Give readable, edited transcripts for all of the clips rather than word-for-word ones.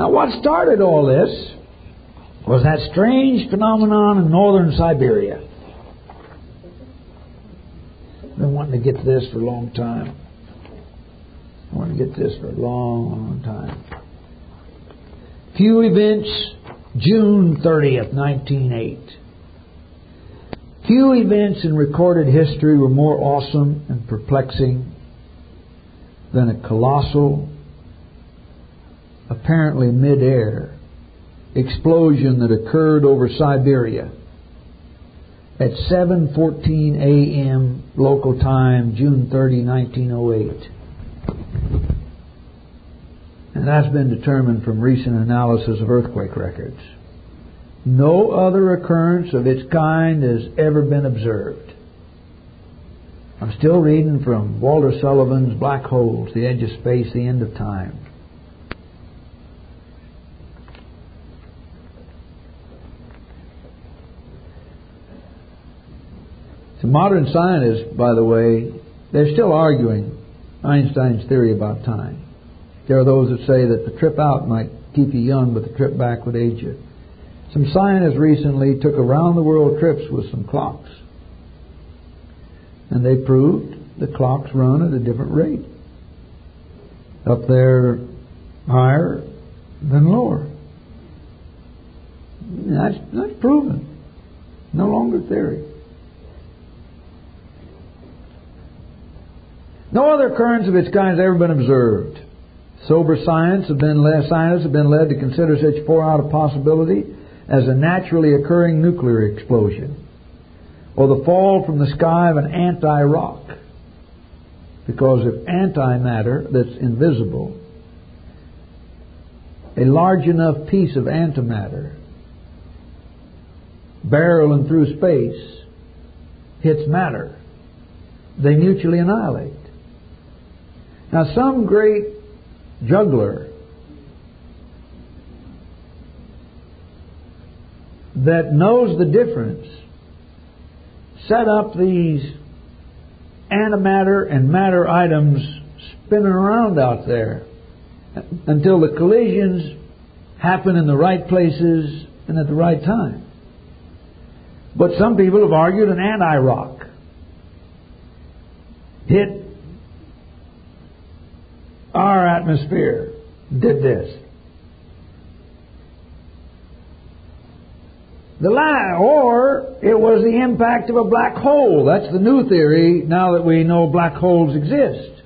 Now, what started all this was that strange phenomenon in northern Siberia. I've been wanting to get to this for a long time. Few events, June 30th, 1908. Few events in recorded history were more awesome and perplexing than a colossal, apparently mid-air explosion that occurred over Siberia at 7:14 a.m. local time, June 30, 1908. And that's been determined from recent analysis of earthquake records. No other occurrence of its kind has ever been observed. I'm still reading from Walter Sullivan's Black Holes, the Edge of Space, the End of Time. So modern scientists, by the way, they're still arguing Einstein's theory about time. There are those that say that the trip out might keep you young, but the trip back would age you. Some scientists recently took around-the-world trips with some clocks. And they proved the clocks run at a different rate. Up there higher than lower. That's proven. No longer theory. No other occurrence of its kind has ever been observed. Sober scientists have been led to consider such far out a possibility as a naturally occurring nuclear explosion, or the fall from the sky of an anti-rock. Because if antimatter that's invisible, a large enough piece of antimatter barreling through space hits matter, they mutually annihilate. Now, some great juggler that knows the difference set up these antimatter and matter items spinning around out there until the collisions happen in the right places and at the right time. But some people have argued an anti-rock hit our atmosphere, did this. Or it was the impact of a black hole. That's the new theory now that we know black holes exist,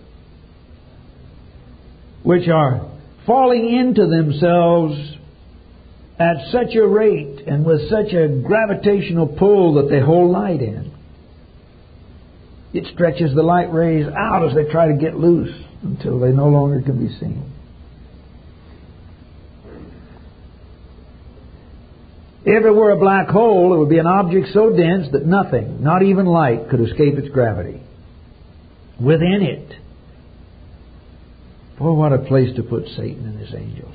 which are falling into themselves at such a rate and with such a gravitational pull that they hold light in. It stretches the light rays out as they try to get loose until they no longer can be seen. If it were a black hole, it would be an object so dense that nothing, not even light, could escape its gravity. Within it. Boy, what a place to put Satan and his angels.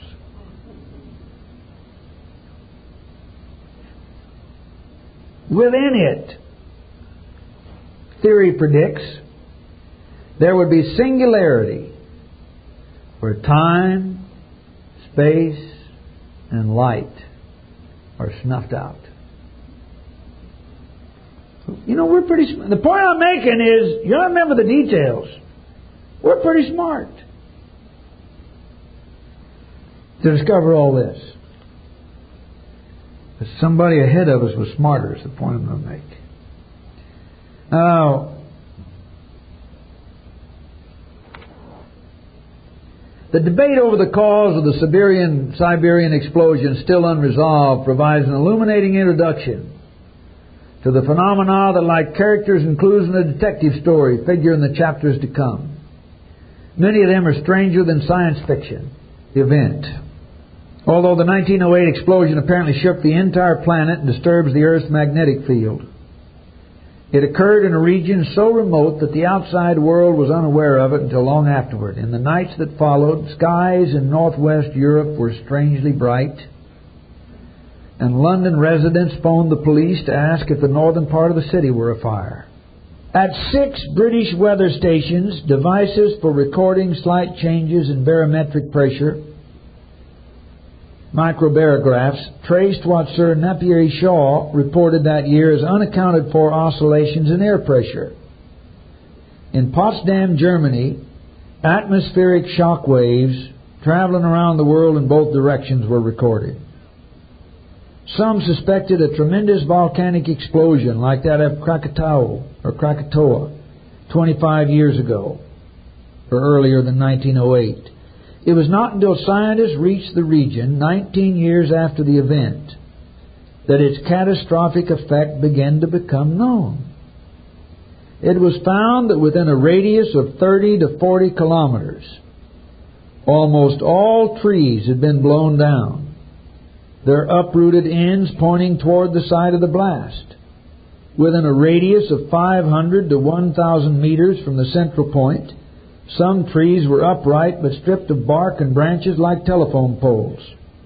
Within it, theory predicts, there would be singularity where time, space, and light are snuffed out. You know, we're pretty smart. The point I'm making is, you don't remember the details. We're pretty smart to discover all this. But somebody ahead of us was smarter is the point I'm going to make. Now, the debate over the cause of the Siberian explosion, still unresolved, provides an illuminating introduction to the phenomena that, like characters and clues in a detective story, figure in the chapters to come. Many of them are stranger than science fiction event. Although the 1908 explosion apparently shook the entire planet and disturbs the Earth's magnetic field, it occurred in a region so remote that the outside world was unaware of it until long afterward. In the nights that followed, skies in northwest Europe were strangely bright, and London residents phoned the police to ask if the northern part of the city were afire. At 6 British weather stations, devices for recording slight changes in barometric pressure microbarographs traced what Sir Napier Shaw reported that year as unaccounted for oscillations in air pressure. In Potsdam, Germany, atmospheric shock waves traveling around the world in both directions were recorded. Some suspected a tremendous volcanic explosion like that of Krakatoa 25 years ago, or earlier than 1908. It was not until scientists reached the region 19 years after the event that its catastrophic effect began to become known. It was found that within a radius of 30 to 40 kilometers, almost all trees had been blown down, their uprooted ends pointing toward the site of the blast. Within a radius of 500 to 1,000 meters from the central point, some trees were upright but stripped of bark and branches like telephone poles.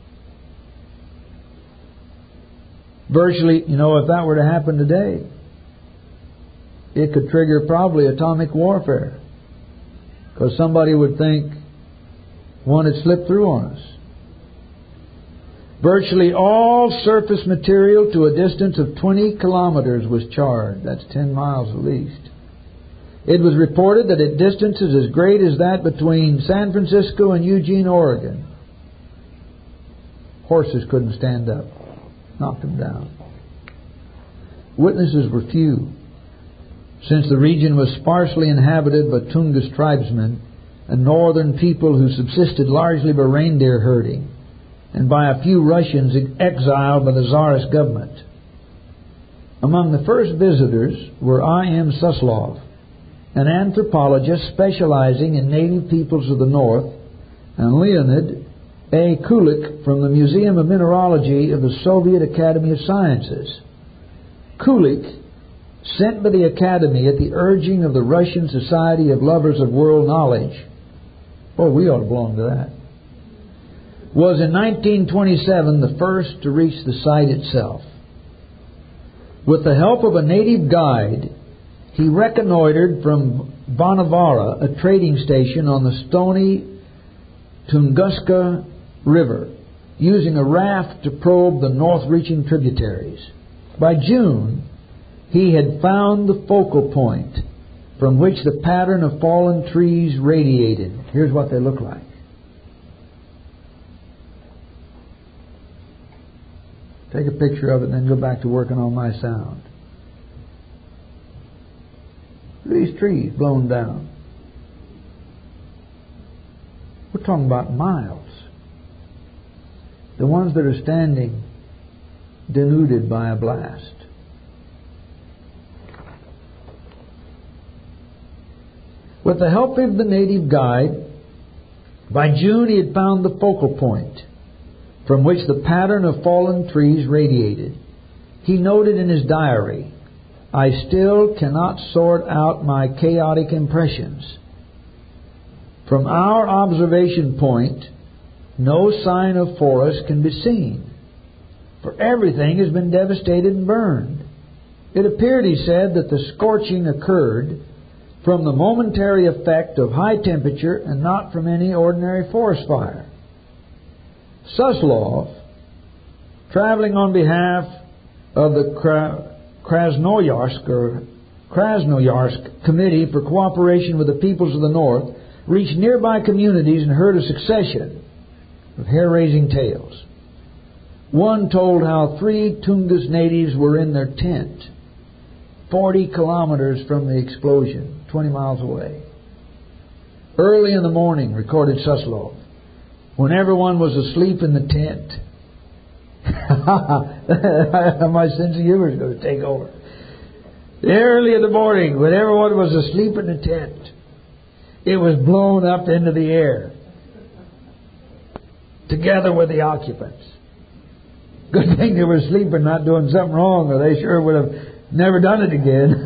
Virtually, if that were to happen today, it could trigger probably atomic warfare, because somebody would think one had slipped through on us. Virtually all surface material to a distance of 20 kilometers was charred. That's 10 miles at least. It was reported that at distances as great as that between San Francisco and Eugene, Oregon, horses couldn't stand up. Knocked them down. Witnesses were few, since the region was sparsely inhabited by Tungus tribesmen, a northern people who subsisted largely by reindeer herding, and by a few Russians exiled by the Tsarist government. Among the first visitors were I.M. Suslov, an anthropologist specializing in native peoples of the North, and Leonid A. Kulik from the Museum of Mineralogy of the Soviet Academy of Sciences. Kulik, sent by the Academy at the urging of the Russian Society of Lovers of World Knowledge, we ought to belong to that, was in 1927 the first to reach the site itself. With the help of a native guide, he reconnoitered from Vanavara, a trading station on the stony Tunguska River, using a raft to probe the north-reaching tributaries. By June, he had found the focal point from which the pattern of fallen trees radiated. Here's what they look like. Take a picture of it and then go back to working on my sound. These trees blown down. We're talking about miles. The ones that are standing denuded by a blast. With the help of the native guide, by June he had found the focal point from which the pattern of fallen trees radiated. He noted in his diary, "I still cannot sort out my chaotic impressions. From our observation point, no sign of forest can be seen, for everything has been devastated and burned. It appeared," he said, "that the scorching occurred from the momentary effect of high temperature and not from any ordinary forest fire." Suslov, traveling on behalf of the Krasnoyarsk Committee for Cooperation with the Peoples of the North, reached nearby communities and heard a succession of hair-raising tales. One told how 3 Tungus natives were in their tent 40 kilometers from the explosion, 20 miles away. Early in the morning, recorded Suslov, when everyone was asleep in the tent. My sense of humor is going to take over. Early in the morning, when everyone was asleep in the tent, it was blown up into the air, together with the occupants. Good thing they were sleeping, not doing something wrong, or they sure would have never done it again.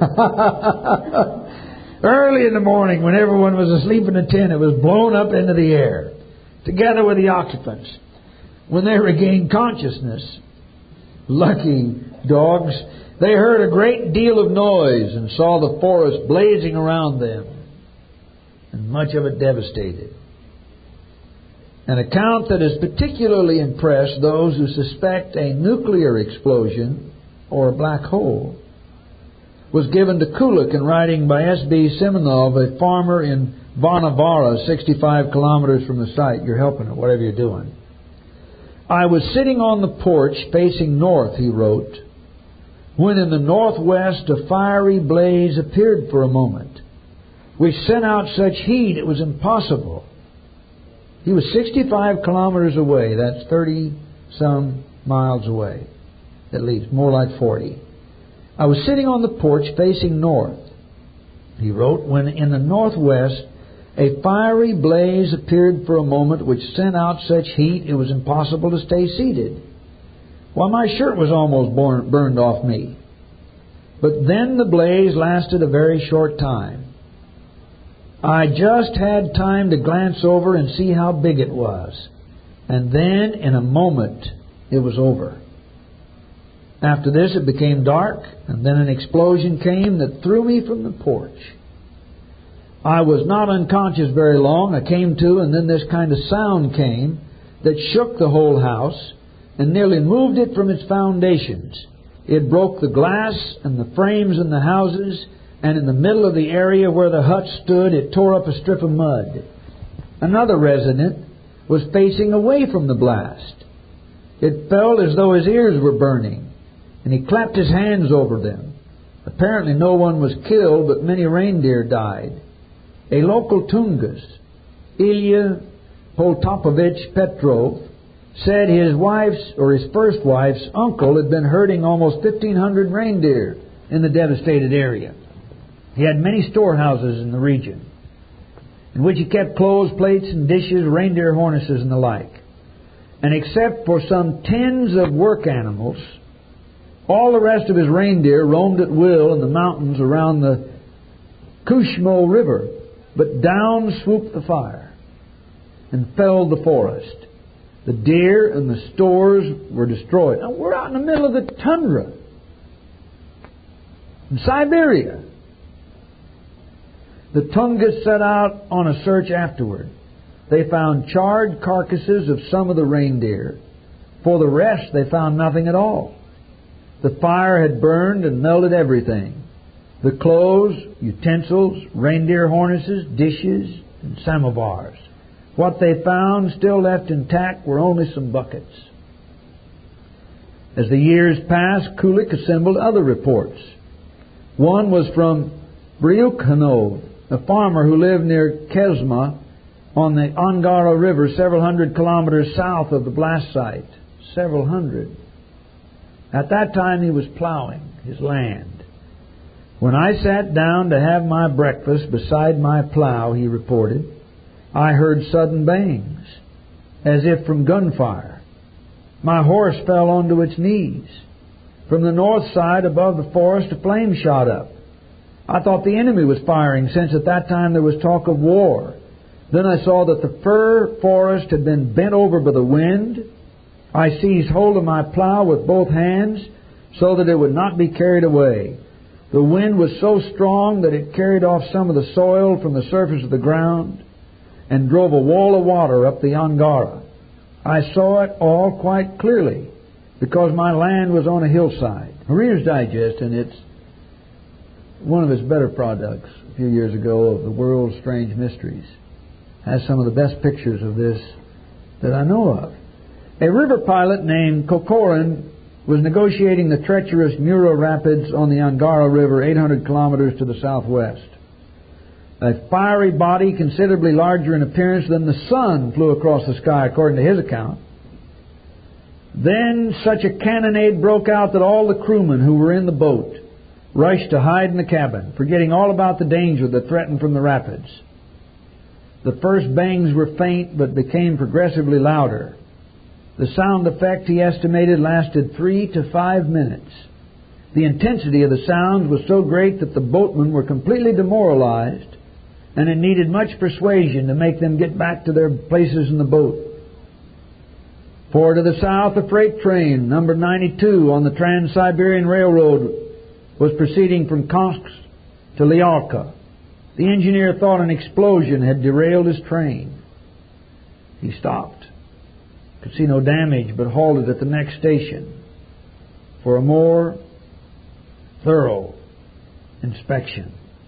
Early in the morning, when everyone was asleep in the tent, it was blown up into the air, together with the occupants. When they regained consciousness, lucky dogs, they heard a great deal of noise and saw the forest blazing around them, and much of it devastated. An account that has particularly impressed those who suspect a nuclear explosion or a black hole was given to Kulik in writing by S.B. Simonov, a farmer in Varnavara, 65 kilometers from the site. You're helping it, whatever you're doing. I was sitting on the porch facing north, he wrote, when in the northwest a fiery blaze appeared for a moment, which sent out such heat it was impossible. He was 65 kilometers away. That's 30-some miles away, at least, more like 40. I was sitting on the porch facing north, he wrote, when in the northwest a fiery blaze appeared for a moment which sent out such heat it was impossible to stay seated. Why, my shirt was almost burned off me. But then the blaze lasted a very short time. I just had time to glance over and see how big it was. And then, in a moment, it was over. After this, it became dark, and then an explosion came that threw me from the porch. I was not unconscious very long. I came to, and then this kind of sound came that shook the whole house and nearly moved it from its foundations. It broke the glass and the frames in the houses, and in the middle of the area where the hut stood, it tore up a strip of mud. Another resident was facing away from the blast. It felt as though his ears were burning, and he clapped his hands over them. Apparently no one was killed, but many reindeer died. A local Tungus, Ilya Poltapovich Petrov, said his first wife's uncle had been herding almost 1,500 reindeer in the devastated area. He had many storehouses in the region, in which he kept clothes, plates, and dishes, reindeer harnesses, and the like. And except for some tens of work animals, all the rest of his reindeer roamed at will in the mountains around the Kushmo River. But down swooped the fire and felled the forest. The deer and the stores were destroyed. Now, we're out in the middle of the tundra in Siberia. The Tungus set out on a search afterward. They found charred carcasses of some of the reindeer. For the rest, they found nothing at all. The fire had burned and melted everything. The clothes, utensils, reindeer harnesses, dishes, and samovars. What they found still left intact were only some buckets. As the years passed, Kulik assembled other reports. One was from Bryukhanov, a farmer who lived near Kesma on the Angara River, several hundred kilometers south of the blast site. Several hundred. At that time he was plowing his land. When I sat down to have my breakfast beside my plow, he reported, I heard sudden bangs, as if from gunfire. My horse fell onto its knees. From the north side above the forest, a flame shot up. I thought the enemy was firing, since at that time there was talk of war. Then I saw that the fir forest had been bent over by the wind. I seized hold of my plow with both hands so that it would not be carried away. The wind was so strong that it carried off some of the soil from the surface of the ground and drove a wall of water up the Angara. I saw it all quite clearly because my land was on a hillside. Reader's Digest, and it's one of its better products a few years ago, of the World's Strange Mysteries, has some of the best pictures of this that I know of. A river pilot named Kokorin was negotiating the treacherous Mura Rapids on the Angara River, 800 kilometers to the southwest. A fiery body considerably larger in appearance than the sun flew across the sky, according to his account. Then such a cannonade broke out that all the crewmen who were in the boat rushed to hide in the cabin, forgetting all about the danger that threatened from the rapids. The first bangs were faint, but became progressively louder. The sound effect, he estimated, lasted 3 to 5 minutes. The intensity of the sounds was so great that the boatmen were completely demoralized, and it needed much persuasion to make them get back to their places in the boat. For to the south, a freight train, number 92, on the Trans-Siberian Railroad, was proceeding from Tomsk to Lyalka. The engineer thought an explosion had derailed his train. He stopped. Could see no damage, but halted at the next station for a more thorough inspection.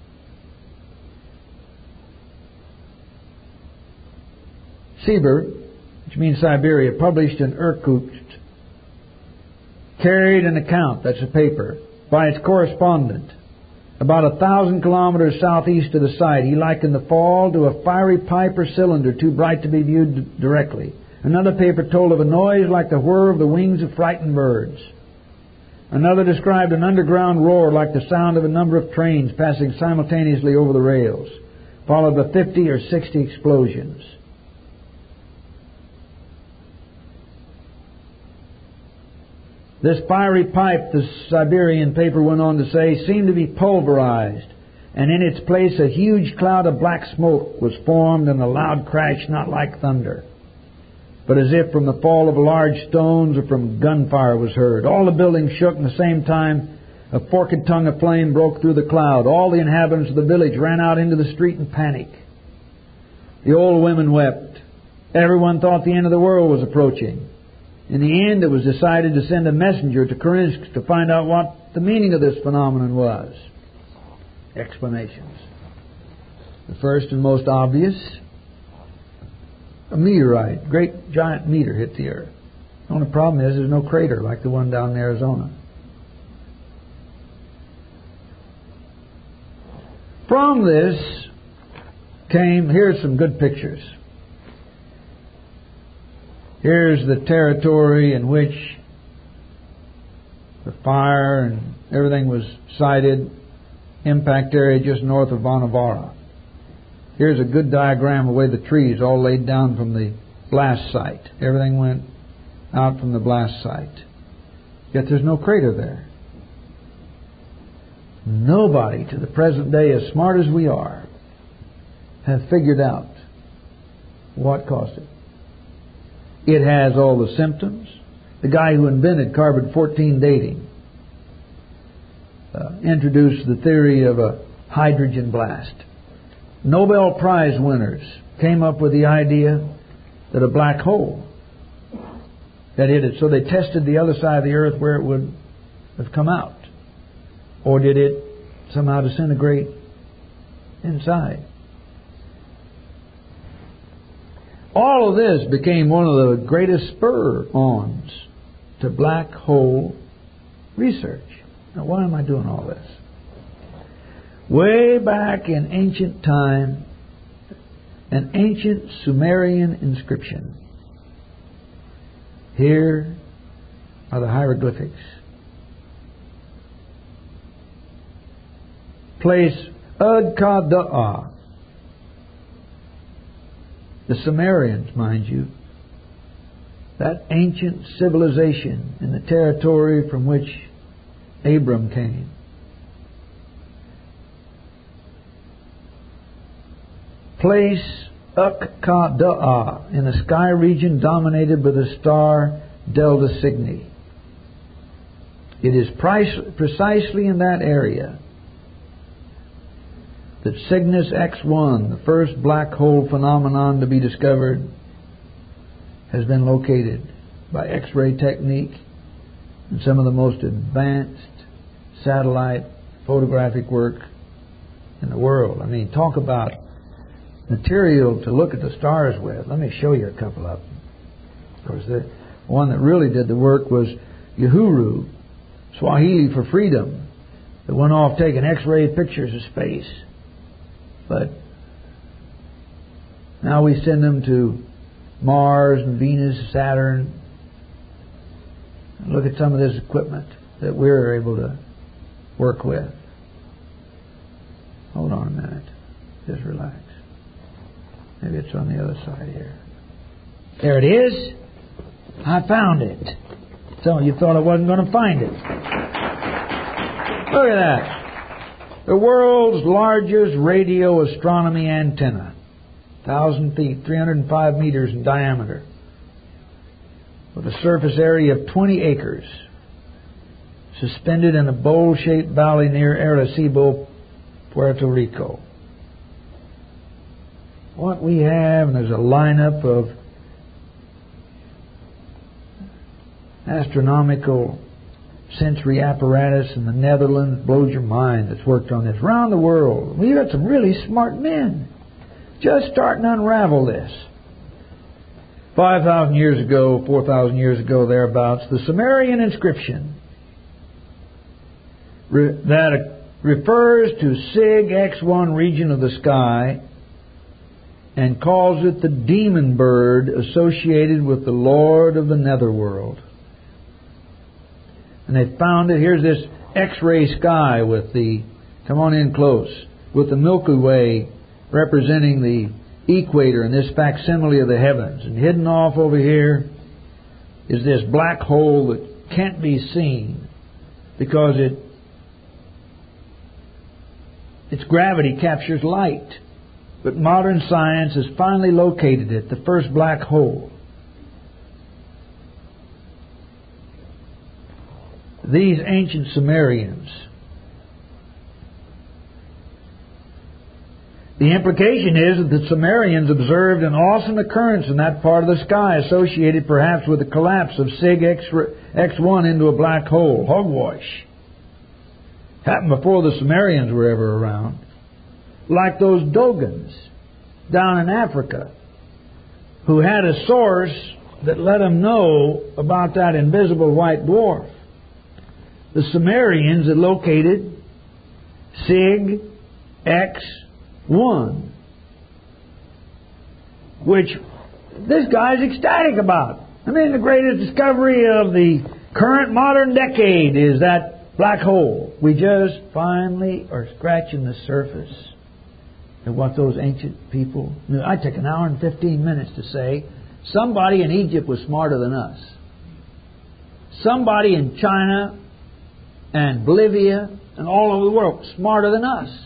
Sibir, which means Siberia, published in Irkutsk, carried an account, that's a paper, by its correspondent. About 1,000 kilometers southeast of the site, he likened the fall to a fiery pipe or cylinder too bright to be viewed directly. Another paper told of a noise like the whir of the wings of frightened birds. Another described an underground roar like the sound of a number of trains passing simultaneously over the rails, followed by 50 or 60 explosions. This fiery pipe, the Siberian paper went on to say, seemed to be pulverized, and in its place a huge cloud of black smoke was formed and a loud crash not like thunder, but as if from the fall of large stones or from gunfire was heard. All the buildings shook, and at the same time a forked tongue of flame broke through the cloud. All the inhabitants of the village ran out into the street in panic. The old women wept. Everyone thought the end of the world was approaching. In the end, it was decided to send a messenger to Kerensky to find out what the meaning of this phenomenon was. Explanations. The first and most obvious, a meteorite, great giant meteor hit the earth. The only problem is there's no crater like the one down in Arizona. From this came, here's some good pictures. Here's the territory in which the fire and everything was sited, impact area just north of Vonavara. Here's a good diagram of the way the trees all laid down from the blast site. Everything went out from the blast site. Yet there's no crater there. Nobody to the present day, as smart as we are, have figured out what caused it. It has all the symptoms. The guy who invented carbon-14 dating introduced the theory of a hydrogen blast. Nobel Prize winners came up with the idea that a black hole that hit it. So they tested the other side of the earth where it would have come out. Or did it somehow disintegrate inside? All of this became one of the greatest spur-ons to black hole research. Now, why am I doing all this? Way back in ancient time, an ancient Sumerian inscription. Here are the hieroglyphics. Place Ugkada'a. The Sumerians, mind you, that ancient civilization in the territory from which Abram came. Place Ugkada'a in a sky region dominated by the star Delta Cygni. It is precisely in that area that Cygnus X1, the first black hole phenomenon to be discovered, has been located by X-ray technique and some of the most advanced satellite photographic work in the world. I mean, talk about material to look at the stars with. Let me show you a couple of them. Of course, the one that really did the work was Uhuru, Swahili for Freedom, that went off taking X-ray pictures of space. But now we send them to Mars and Venus, Saturn. And look at some of this equipment that we're able to work with. Hold on a minute. Just relax. Maybe it's on the other side here. There it is. I found it. Some of you thought I wasn't going to find it. Look at that. The world's largest radio astronomy antenna, 1,000 feet, 305 meters in diameter, with a surface area of 20 acres, suspended in a bowl-shaped valley near Arecibo, Puerto Rico. What we have, and there's a lineup of astronomical sensory apparatus in the Netherlands. Blows your mind that's worked on this. Around the world, we've got some really smart men just starting to unravel this. 5,000 years ago, 4,000 years ago, thereabouts, the Sumerian inscription that refers to Sig X1 region of the sky and calls it the demon bird associated with the Lord of the netherworld. And they found it. Here's this X-ray sky with the, come on in close, with the Milky Way representing the equator and this facsimile of the heavens. And hidden off over here is this black hole that can't be seen because its gravity captures light. But modern science has finally located it, the first black hole. These ancient Sumerians. The implication is that the Sumerians observed an awesome occurrence in that part of the sky associated perhaps with the collapse of Sig X1 into a black hole. Hogwash. Happened before the Sumerians were ever around. Like those Dogons down in Africa who had a source that let them know about that invisible white dwarf. The Sumerians had located Sig X1, which this guy's ecstatic about. I mean, the greatest discovery of the current modern decade is that black hole. We just finally are scratching the surface of what those ancient people knew. I took an hour and 15 minutes to say somebody in Egypt was smarter than us. Somebody in China and Bolivia and all over the world smarter than us.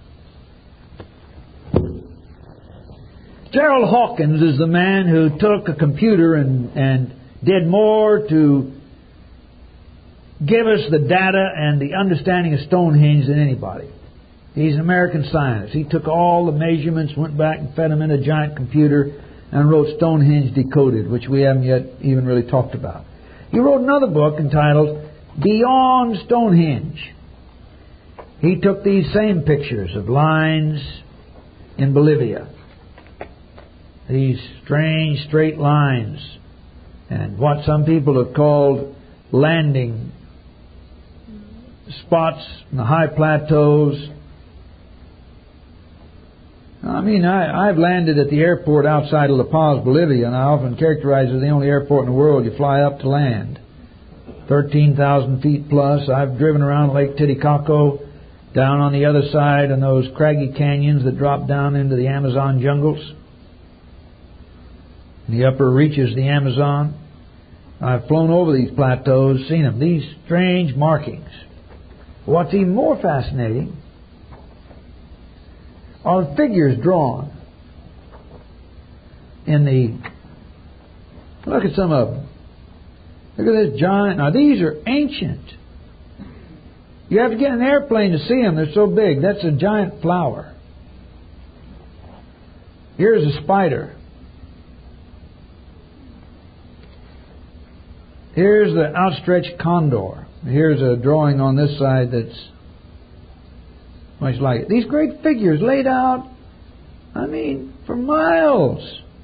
Gerald Hawkins is the man who took a computer and did more to give us the data and the understanding of Stonehenge than anybody. He's an American scientist. He took all the measurements, went back and fed them in a giant computer and wrote Stonehenge Decoded, which we haven't yet even really talked about. He wrote another book entitled Beyond Stonehenge. He took these same pictures of lines in Bolivia. These strange straight lines and what some people have called landing spots in the high plateaus. I mean, I've landed at the airport outside of La Paz, Bolivia, and I often characterize it as the only airport in the world you fly up to land. 13,000 feet plus. I've driven around Lake Titicaca, down on the other side in those craggy canyons that drop down into the Amazon jungles. In the upper reaches of the Amazon. I've flown over these plateaus, seen them, these strange markings. What's even more fascinating are the figures drawn in the... Look at some of them. Look at this giant... Now these are ancient. You have to get in an airplane to see them. They're so big. That's a giant flower. Here's a spider. Here's the outstretched condor. Here's a drawing on this side that's much like it. These great figures laid out, I mean, for miles.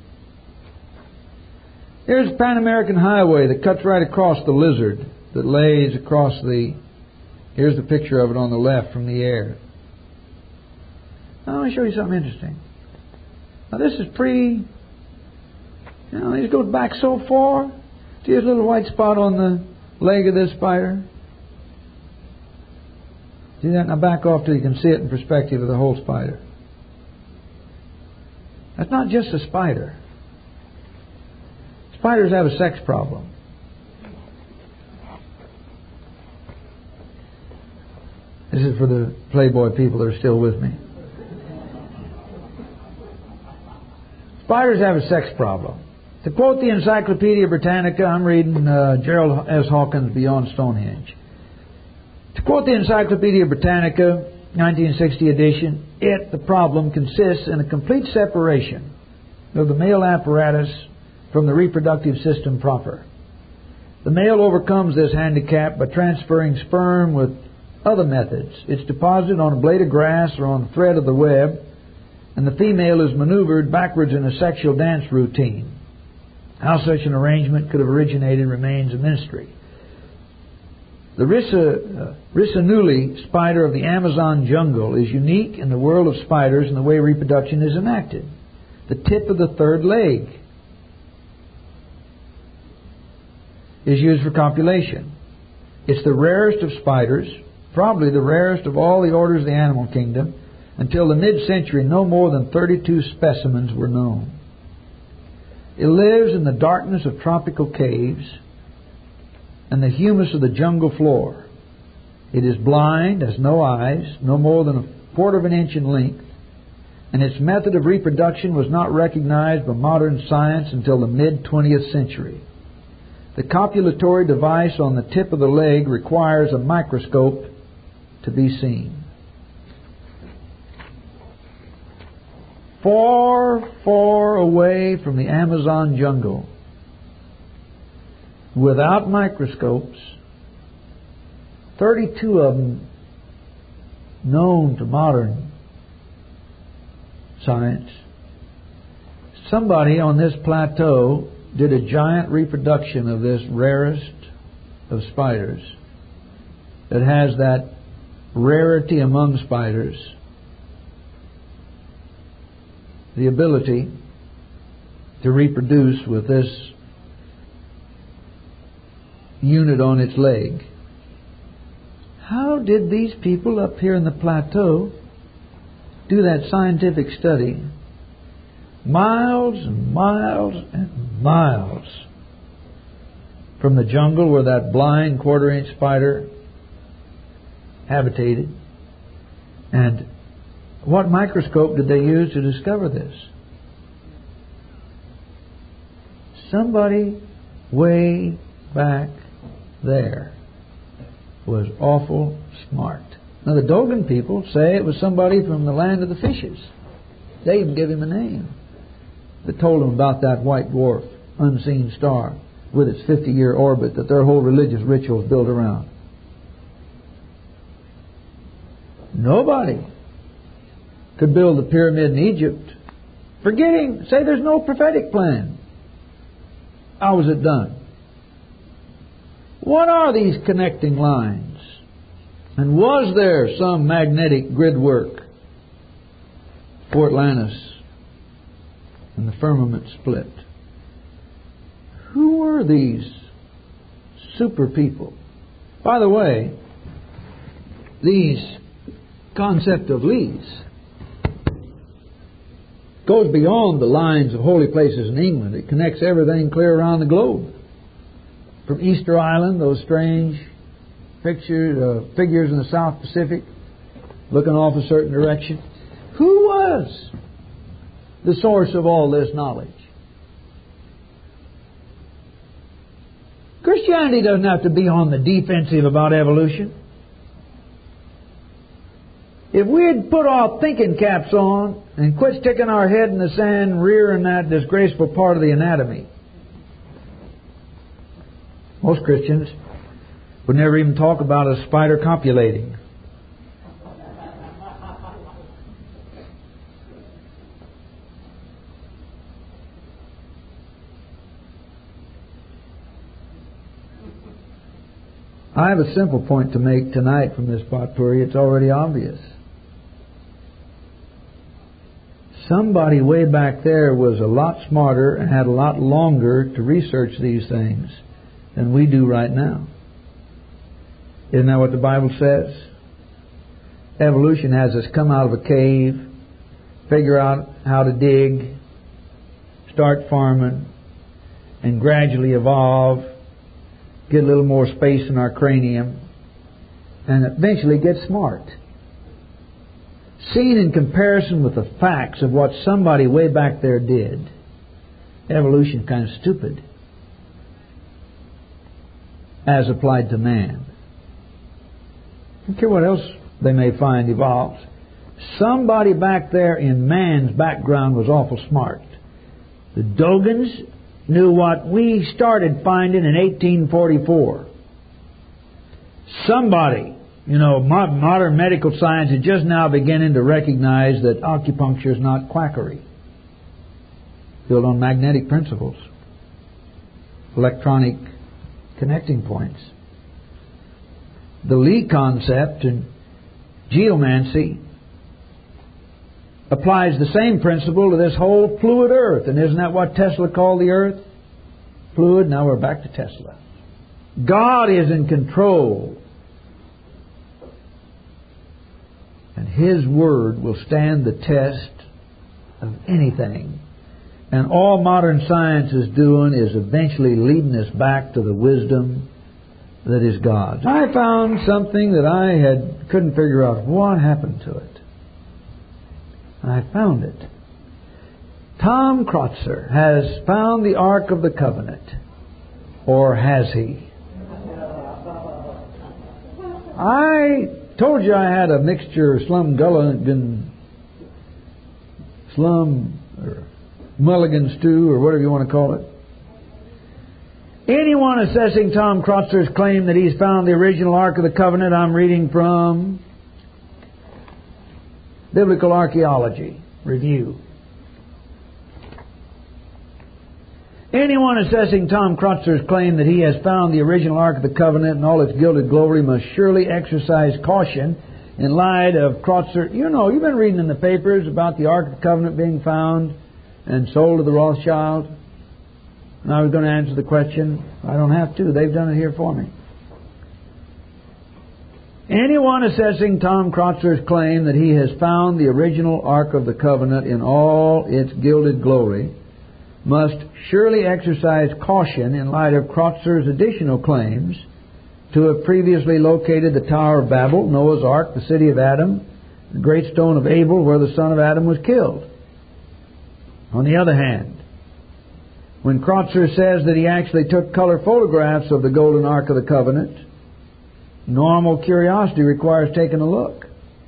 Here's the Pan American Highway that cuts right across the lizard that lays across the... Here's the picture of it on the left from the air. Now, let me show you something interesting. Now, this is pretty... You know, this goes back so far. See this little white spot on the leg of this spider? See that? Now back off till you can see it in perspective of the whole spider. That's not just a spider. Spiders have a sex problem. This is for the Playboy people that are still with me. Spiders have a sex problem. To quote the Encyclopedia Britannica, I'm reading Gerald S. Hawkins' Beyond Stonehenge. To quote the Encyclopedia Britannica, 1960 edition, the problem, consists in a complete separation of the male apparatus from the reproductive system proper. The male overcomes this handicap by transferring sperm with other methods. It's deposited on a blade of grass or on a thread of the web, and the female is maneuvered backwards in a sexual dance routine. How such an arrangement could have originated remains a mystery. The Risinuli spider of the Amazon jungle is unique in the world of spiders in the way reproduction is enacted. The tip of the third leg is used for copulation. It's the rarest of spiders, probably the rarest of all the orders of the animal kingdom. Until the mid-century, no more than 32 specimens were known. It lives in the darkness of tropical caves and the humus of the jungle floor. It is blind, has no eyes, no more than a quarter of an inch in length, and its method of reproduction was not recognized by modern science until the mid-20th century. The copulatory device on the tip of the leg requires a microscope to be seen. Far, far away from the Amazon jungle, without microscopes, 32 of them known to modern science, somebody on this plateau did a giant reproduction of this rarest of spiders that has that rarity among spiders, the ability to reproduce with this unit on its leg. How did these people up here in the plateau do that scientific study? Miles and miles and miles from the jungle where that blind quarter-inch spider habitated. And what microscope did they use to discover this? Somebody way back there was awful smart. Now the Dogon people say it was somebody from the land of the fishes. They even give him a name. They told him about that white dwarf, unseen star, with its 50-year orbit that their whole religious ritual is built around. Nobody could build the pyramid in Egypt, say there's no prophetic plan. How was it done? What are these connecting lines? And was there some magnetic grid work? Fort Atlantis and the firmament split. Who were these super people? By the way, these concept of leads goes beyond the lines of holy places in England. It connects everything clear around the globe. From Easter Island, those strange figures in the South Pacific looking off a certain direction. Who was the source of all this knowledge? Christianity doesn't have to be on the defensive about evolution. If we'd put our thinking caps on and quit sticking our head in the sand, rearing that disgraceful part of the anatomy, most Christians would never even talk about a spider copulating. I have a simple point to make tonight from this potpourri. It's already obvious. Somebody way back there was a lot smarter and had a lot longer to research these things than we do right now. Isn't that what the Bible says? Evolution has us come out of a cave, figure out how to dig, start farming, and gradually evolve, get a little more space in our cranium, and eventually get smart. Seen in comparison with the facts of what somebody way back there did, evolution is kind of stupid as applied to man. I don't care what else they may find evolved. Somebody back there in man's background was awful smart. The Dogons knew what we started finding in 1844. Somebody, modern medical science is just now beginning to recognize that acupuncture is not quackery, built on magnetic principles, electronic connecting points. The Lee concept in geomancy applies the same principle to this whole fluid earth. And isn't that what Tesla called the earth? Fluid. Now we're back to Tesla. God is in control. And His Word will stand the test of anything. And all modern science is doing is eventually leading us back to the wisdom that is God's. I found something that I couldn't figure out what happened to it. I found it. Tom Kreutzer has found the Ark of the Covenant. Or has he? I told you I had a mixture of slum or mulligan stew, or whatever you want to call it. Anyone assessing Tom Kreutzer's claim that he's found the original Ark of the Covenant, I'm reading from Biblical Archaeology Review. Anyone assessing Tom Kreutzer's claim that he has found the original Ark of the Covenant in all its gilded glory must surely exercise caution in light of Kreutzer. You've been reading in the papers about the Ark of the Covenant being found and sold to the Rothschild. And I was going to answer the question. I don't have to. They've done it here for me. Anyone assessing Tom Kreutzer's claim that he has found the original Ark of the Covenant in all its gilded glory must surely exercise caution in light of Kreutzer's additional claims to have previously located the Tower of Babel, Noah's Ark, the city of Adam, the great stone of Abel where the son of Adam was killed. On the other hand, when Kreutzer says that he actually took color photographs of the golden Ark of the Covenant, normal curiosity requires taking a look.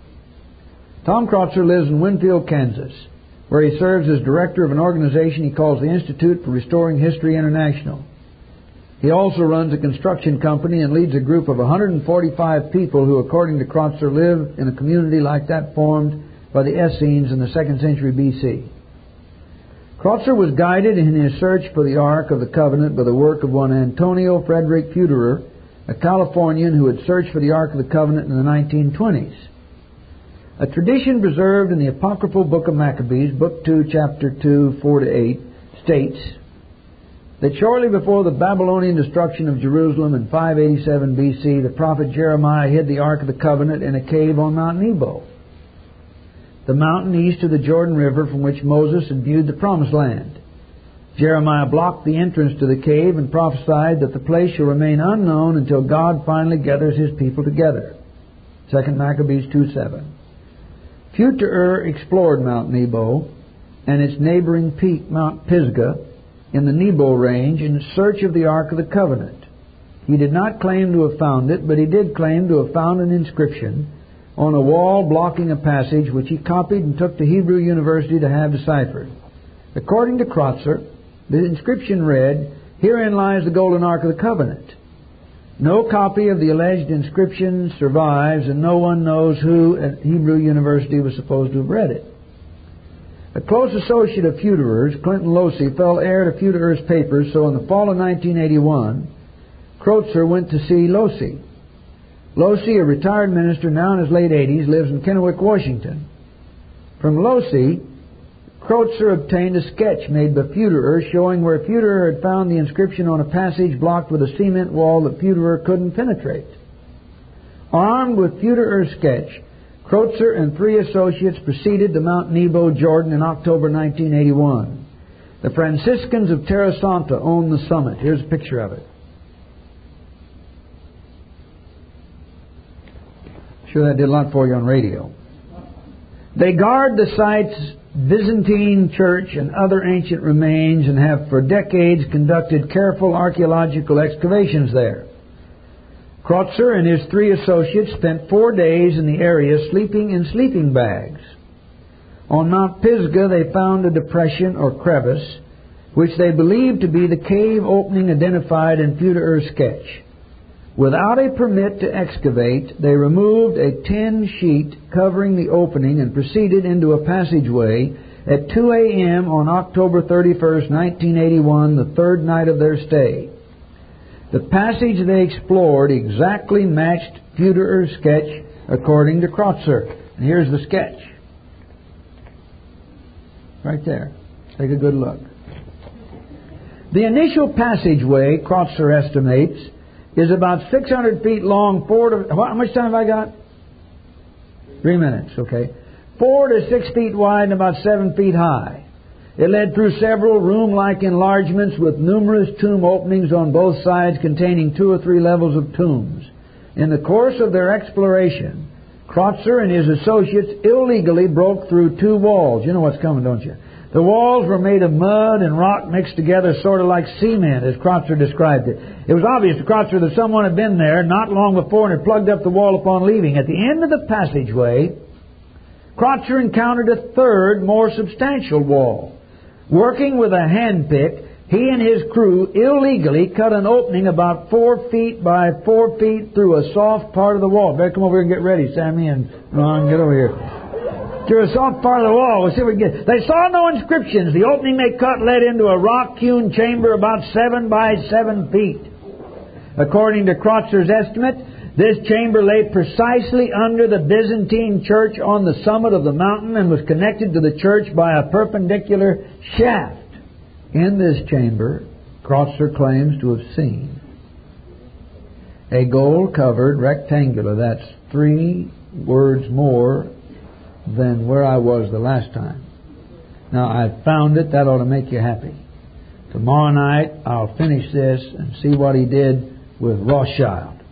Tom Kreutzer lives in Winfield, Kansas, where he serves as director of an organization he calls the Institute for Restoring History International. He also runs a construction company and leads a group of 145 people who, according to Kreutzer, live in a community like that formed by the Essenes in the 2nd century B.C. Kreutzer was guided in his search for the Ark of the Covenant by the work of one Antonio Frederick Fuderer, a Californian who had searched for the Ark of the Covenant in the 1920s. A tradition preserved in the apocryphal book of Maccabees, Book 2, Chapter 2, 4-8, states that shortly before the Babylonian destruction of Jerusalem in 587 B.C., the prophet Jeremiah hid the Ark of the Covenant in a cave on Mount Nebo, the mountain east of the Jordan River from which Moses had viewed the Promised Land. Jeremiah blocked the entrance to the cave and prophesied that the place shall remain unknown until God finally gathers His people together. 2 Maccabees 2:7. Futerer explored Mount Nebo and its neighboring peak, Mount Pisgah, in the Nebo range in search of the Ark of the Covenant. He did not claim to have found it, but he did claim to have found an inscription on a wall blocking a passage which he copied and took to Hebrew University to have deciphered. According to Kreutzer, the inscription read, "Herein lies the golden Ark of the Covenant." No copy of the alleged inscription survives, and no one knows who at Hebrew University was supposed to have read it. A close associate of Futerer's, Clinton Losey, fell heir to Futerer's papers, so in the fall of 1981, Kreutzer went to see Losey. Losey, a retired minister now in his late 80s, lives in Kennewick, Washington. From Losey, Kreutzer obtained a sketch made by Futerer showing where Futerer had found the inscription on a passage blocked with a cement wall that Futerer couldn't penetrate. Armed with Futerer's sketch, Kreutzer and 3 associates proceeded to Mount Nebo, Jordan in October 1981. The Franciscans of Terra Santa own the summit. Here's a picture of it. Sure that did a lot for you on radio. They guard the site's Byzantine church and other ancient remains and have for decades conducted careful archaeological excavations there. Kreutzer and his 3 associates spent 4 days in the area sleeping in sleeping bags. On Mount Pisgah they found a depression or crevice which they believed to be the cave opening identified in Futerer's sketch. Without a permit to excavate, they removed a tin sheet covering the opening and proceeded into a passageway at 2 a.m. on October 31st, 1981, the third night of their stay. The passage they explored exactly matched Futerer's sketch according to Kreutzer. And here's the sketch. Right there. Take a good look. The initial passageway, Kreutzer estimates, is about 600 feet long. How much time have I got? 3 minutes, okay. 4 to 6 feet wide and about 7 feet high. It led through several room-like enlargements with numerous tomb openings on both sides containing 2 or 3 levels of tombs. In the course of their exploration, Kreutzer and his associates illegally broke through 2 walls. You know what's coming, don't you? The walls were made of mud and rock mixed together, sort of like cement, as Kreutzer described it. It was obvious to Kreutzer that someone had been there not long before and had plugged up the wall upon leaving. At the end of the passageway, Kreutzer encountered a third, more substantial wall. Working with a hand pick, he and his crew illegally cut an opening about 4 feet by 4 feet through a soft part of the wall. Better come over here and get ready, Sammy and Ron. Get over here. Through a soft part of the wall. We'll see if we can get. They saw no inscriptions. The opening they cut led into a rock-hewn chamber about 7 by 7 feet. According to Kreutzer's estimate, this chamber lay precisely under the Byzantine church on the summit of the mountain and was connected to the church by a perpendicular shaft. In this chamber, Kreutzer claims to have seen a gold-covered rectangular, that's 3 words more than where I was the last time. Now, I found it. That ought to make you happy. Tomorrow night, I'll finish this and see what he did with Rothschild.